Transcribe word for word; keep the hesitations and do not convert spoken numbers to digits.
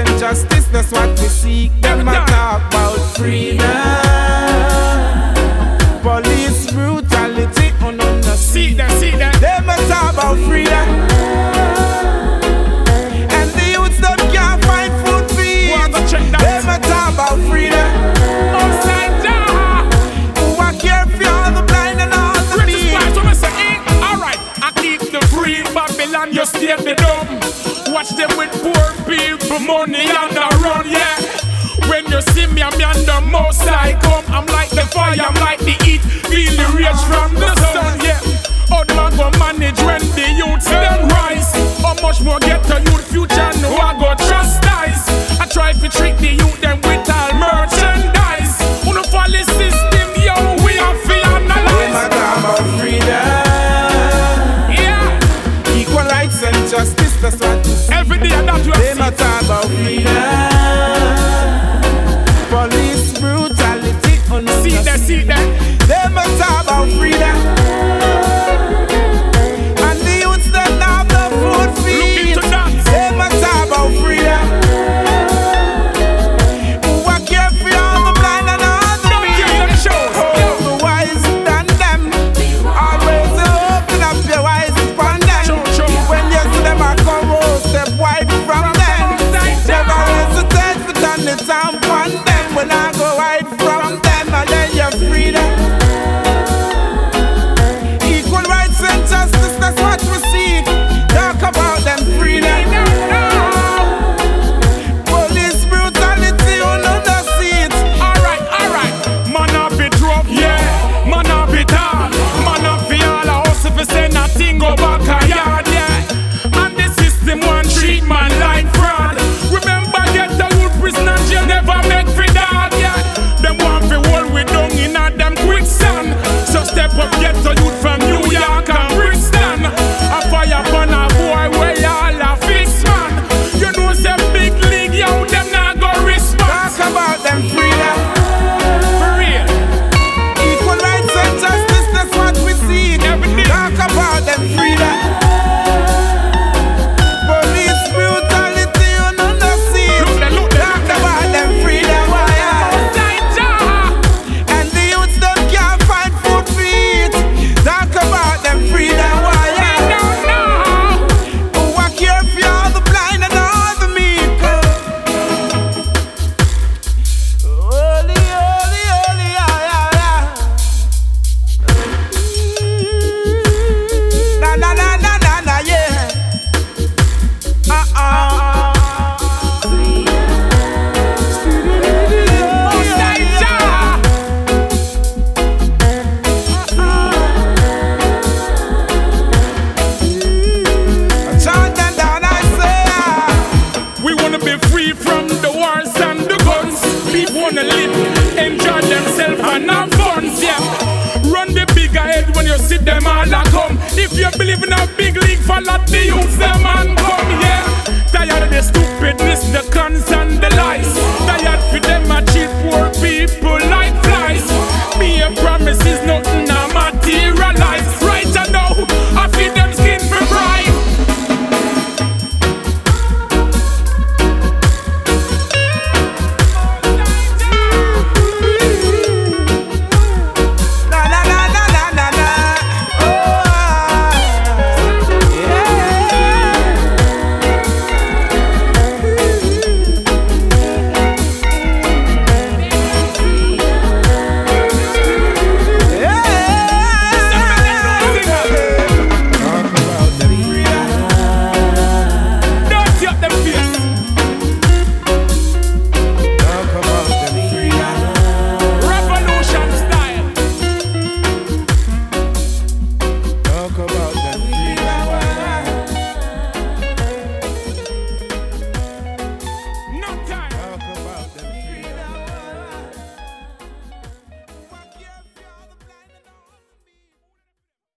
and justice, that's what we seek. Them a talk about freedom. Police brutality, oh no, no. See that, see that. Them a talk about freedom. And the youths them can't find food to eat. Them a talk about freedom. Upside down. Who a care for all the blind and all the meek. Alright, I keep the free Babylon, you stay the dumb. Watch them with poor people, money on the run, yeah. When you see me, I'm on the most I come. I'm like the fire, I'm like the heat. Feel the rage from the sun, yeah. How the man go manage when the youths them rise? How much more get to youth future? No, I go trust eyes. I try to trick the youth them with all merchandise. Who no follow the system, yo, we are feel analyze. Them a talk about freedom. Yeah. Equal rights and justice, that's what we see. Every day that you Them a talk about freedom. Police brutality, oh no, see no, that, see that. Them a talk about freedom. And the youths them have no food to eat. Them a talk about freedom. Who a care for all the blind and all the weak? Oh, the wise than them. Always open up your eyes upon them. When you see them a come, oh, step wide from them. Never hesitate to turn it down upon them. When I go wide from them, I let you freedom. Equal rights and justice, that's what we seek. Talk about them freedom. Police brutality, you know the seat. Alright, alright. Man a be drop, yeah. Man a be tall. Man a fi all a hustle fi say nothing go back a yard, yeah. And the system want treat man like fraud. Remember get the good prisoner jail never make fi dog, yeah. Them want fi hold we down in a them quicksand. So step up get the youth from New York and Brixton. A fire upon a boy where y'all a fix man. You know say big league, yo, them not go respond. Talk about them freedom. For real. Equal rights and justice, that's what we seek. Talk about them freedom. Police brutality, you know the seat. Look there, look there. Talk about them freedom. Why? And the youths them can't find food to eat. Talk about them freedom. Why? Who a care for all the blind and all the meek? Holy, holy, holy, yeah, yeah, yeah. Na na na na na na, yeah. Uh uh. Chant them down, I say, ah. We wanna be free from the wars and the guns. People wanna live, enjoy themselves and have fun, yeah. Run the big ahead when you see them all a come. If you believe in a big league, follow the youths them